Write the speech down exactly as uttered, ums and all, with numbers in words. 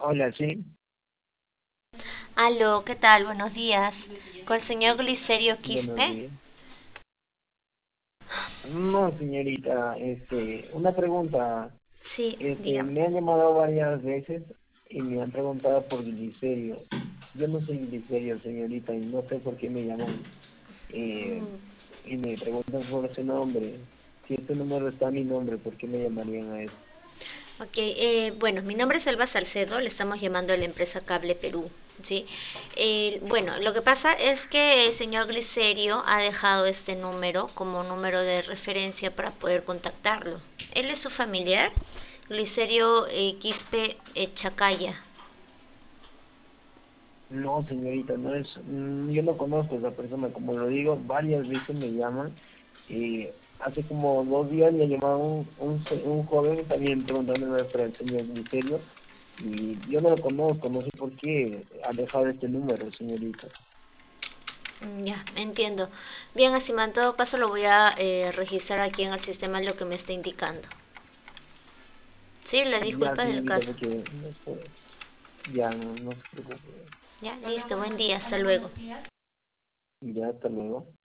Hola, sí. Aló, ¿qué tal? Buenos días. Con el señor Glicerio Buenos Quispe. días. No, señorita, este, una pregunta. Sí, Este, dígame. me han llamado varias veces y me han preguntado por Glicerio. Yo no soy Glicerio, señorita, y no sé por qué me llaman eh, Mm, y me preguntan por ese nombre. Si este número está a mi nombre, ¿por qué me llamarían a eso? ok, eh, bueno, mi nombre es Elba Salcedo, le estamos llamando a la empresa Cable Perú, ¿sí? Eh, bueno, lo que pasa es que el señor Glicerio ha dejado este número como número de referencia para poder contactarlo. ¿Él es su familiar? Glicerio eh, Quispe eh, Chacaya. No, señorita, no es, mm, yo no conozco a esa persona, como lo digo, varias veces me llaman. Eh, hace como dos días me llamó un, un, se- un joven también preguntándome por el señor Misterio y yo no lo conozco, no sé por qué ha dejado este número, señorita. Mm, ya, entiendo. Bien, Asima, en todo caso lo voy a eh, registrar aquí en el sistema lo que me está indicando. Sí, las Ya, disculpas del señorita, caso. porque no sé, ya no, no se preocupe. Ya, listo, buen día, hasta luego. Ya, hasta luego.